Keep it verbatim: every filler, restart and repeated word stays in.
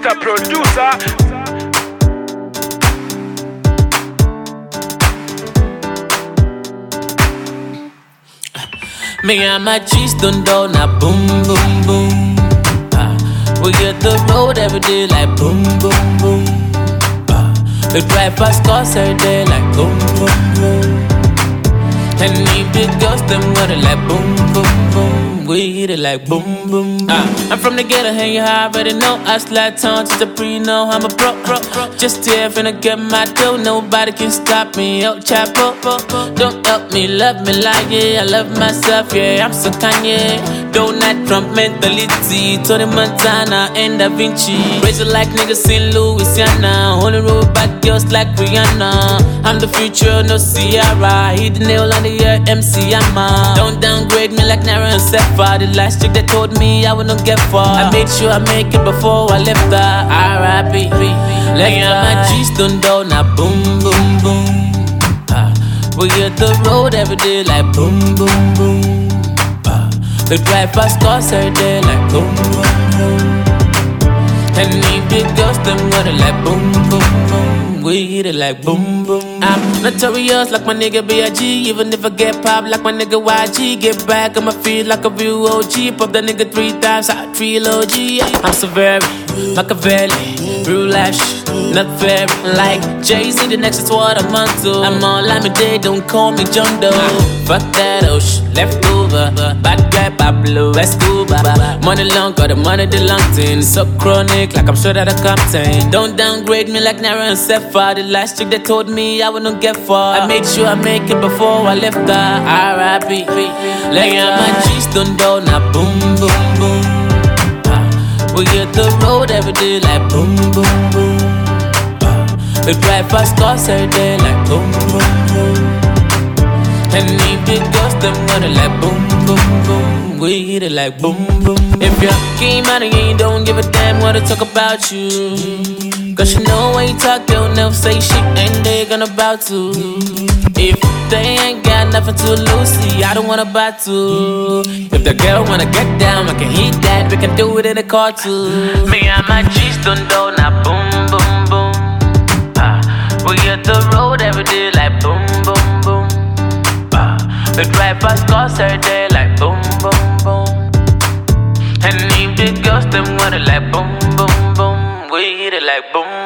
Mister Producer. Me and my G's done down now boom boom boom. Ah, we hit the road every day like boom boom boom. Ah, we drive fast cars every day like boom boom boom. And need big girls them with it like boom boom boom. We hit it like boom boom. Ah, I'm from the ghetto and you already know. I slide tongue to the pre know I'm a pro pro pro. Just here finna get my dough. Nobody can stop me. Yo, chapo, don't help me, love me like yeah. I love myself, yeah. I'm so Kanye. Donald Trump mentality. Tony Montana and Da Vinci. Raise it like niggas in Louisiana. Only road bad girls like Rihanna. I'm the future, no Ciara. Hit the nail on the air, M C Hammer. Don't downgrade me like Nara and Sefa. The last chick that told me I wouldn't get far. I made sure I make it before I left her. R I P Lay on my G's done down now boom boom boom. Ah, we hit the road every day like boom boom boom. Ah, we drive fast cars every day like boom boom boom. And need big girls them got it like boom boom boom. We hit it like boom boom. I'm notorious like my nigga B I G. Even if I get pop like my nigga Y G. Get back on my feet like a real O G. Pop that nigga three times, I trilogy. I'm so very Machiavelli, real life shit, not fair. Like Jay-Z, the next is what I'm on to. I'm all I'm a day, don't call me John Doe. Fuck that oh shit, left over. Bad guy Pablo Escobar. Money long, got the money the long thing. So chronic, like I'm sure that I contain. Don't downgrade me like Nara and Sefa. The last chick that told me I wouldn't get far. I made sure I make it before I left her. R I P Lay on my G's done down now boom boom boom. We hit the road every day like boom boom boom. Ah, we drive fast cars every day like boom boom boom. And need big girls them got it like boom boom boom. We hit it like boom boom. If you came out and you don't give a damn what to talk about you. Cause you know when you talk they'll never say shit and they gonna bow to. If they ain't got nothing to lose, see, I don't wanna battle. If the girl wanna get down, I can hit that, we can do it in a car too. Me and my G's done down now boom boom boom. Ah, we hit the road every day like boom boom boom. Ah, we drive fast cars every day like boom boom boom. And need big girls them want it like boom boom boom. We hit it like boom.